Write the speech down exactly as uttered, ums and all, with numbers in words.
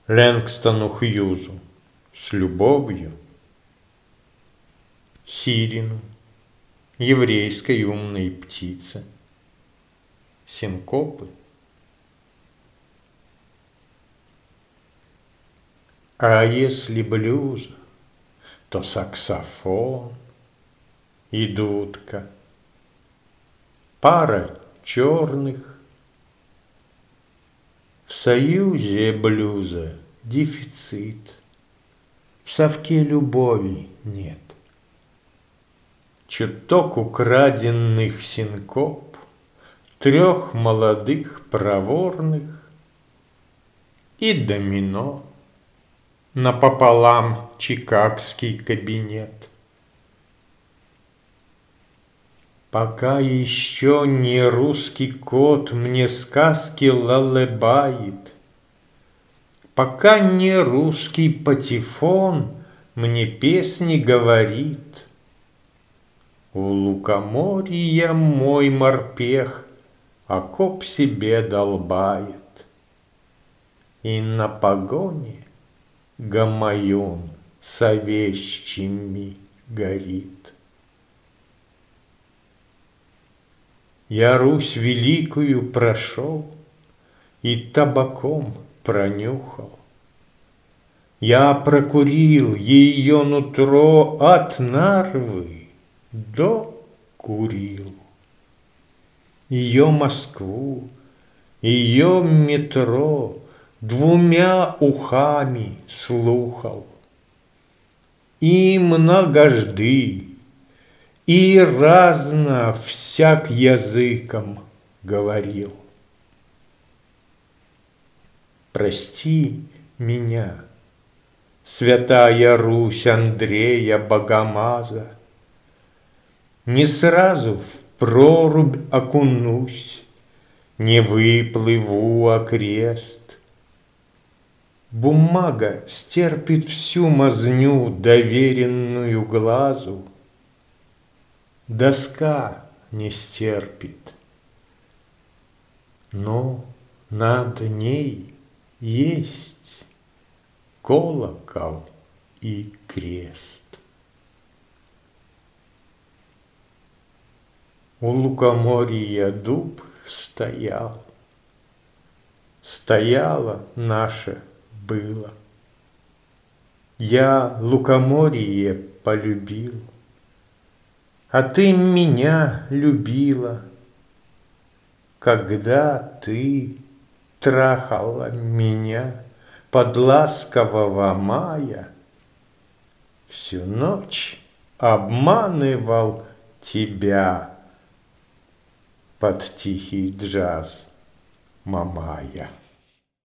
Лэнгстону Хьюзу с любовью, Сирину, еврейской умной птице, синкопы. А если блюз, то саксофон и дудка, пара черных. В союзе блюза дефицит, в совке любови нет. Чуток украденных синкоп, трех молодых проворных и домино напополам чикагский кабинет. Пока еще не русский кот мне сказки лалебает, пока не русский патефон мне песни говорит, у лукоморья мой морпех окоп себе долбает, и на погоне гамаюн совещими горит. Я Русь великую прошел и табаком пронюхал. Я прокурил ее нутро от Нарвы до Курил. Ее Москву, ее метро двумя ухами слухал. И многожды, и разно всяк языком говорил. Прости меня, святая Русь Андрея Богомаза, не сразу в прорубь окунусь, не выплыву окрест. Бумага стерпит всю мазню, доверенную глазу, доска не стерпит, но над ней есть колокол и крест. У лукоморья дуб стоял, стояло наше было. Я лукоморье полюбил, а ты меня любила, когда ты трахала меня под ласкового мая. Всю ночь обманывал тебя под тихий джаз Мамая.